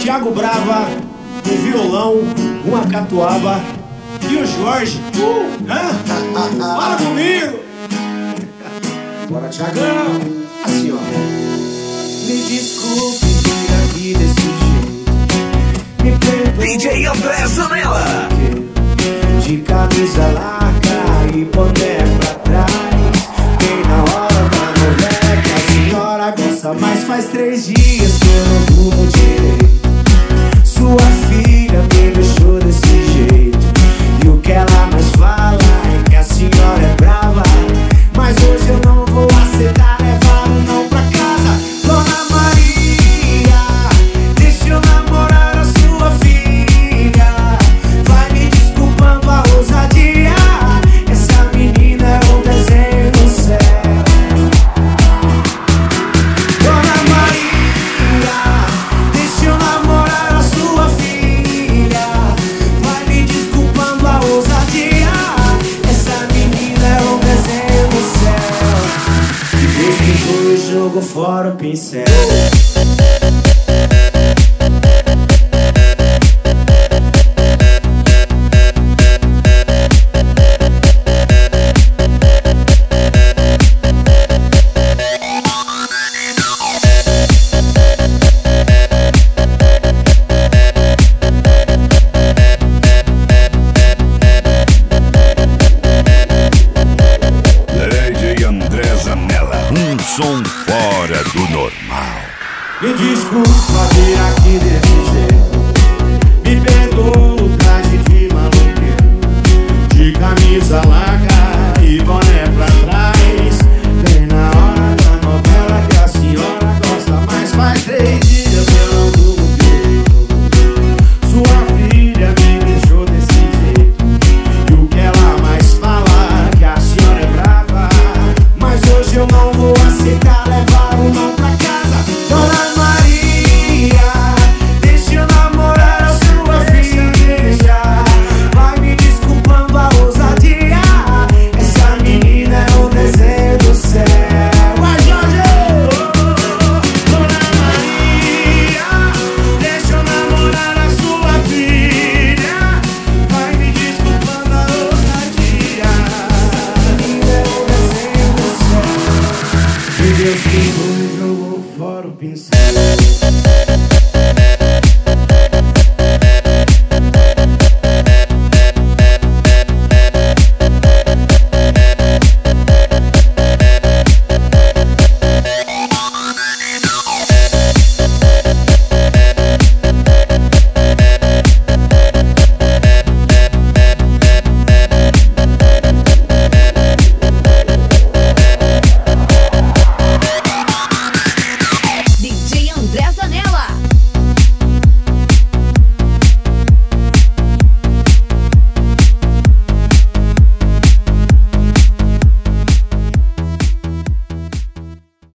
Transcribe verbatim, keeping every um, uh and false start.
Thiago Brava, um violão, uma catuaba e o Jorge. Uh, hã? Fala comigo! Bora, Thiagão! Assim, ó. Me desculpe vir aqui desse jeito, me perdoe. D J André Zanella. De camisa larga e boné pra trás, bem na hora da novela que a senhora gosta. Mas faz três dias que eu não durmo direito. Sua filha me deixou desse jeito, e o que ela mais fala é que a senhora é brava. Mas hoje eu não vou aceitar levar um não pra casa. Dona Maria, deixa eu namorar a sua filha. Vai me desculpando a ousadia, essa menina é um desenho do céu. Dona Maria, deixa eu namorar a sua filha. Vai me desculpando a ousadia, essa menina é um desenho do céu. E Deus que foi o jogo fora o pincel. D J André Zanella, um som fora do normal. Me desculpa vir aqui desse jeito, me perdoa no traje de maloqueiro, de camisa larga e boné pra trás, bem na hora da novela que a senhora gosta. Mas faz três dias que eu não durmo direito. Sua filha me deixou desse jeito, e o que ela mais fala é que a senhora é brava. Mas hoje eu não vou aceitar levar um não pra casa. Dona Maria, deixa eu namorar a sua filha. Vai me desculpando a ousadia, essa menina é um desenho do céu. Vai, Jorge! Dona Maria, deixa eu namorar a sua filha. Vai me desculpando a ousadia, essa menina é um desenho do céu. E Deus que foi jogou fora o pincel.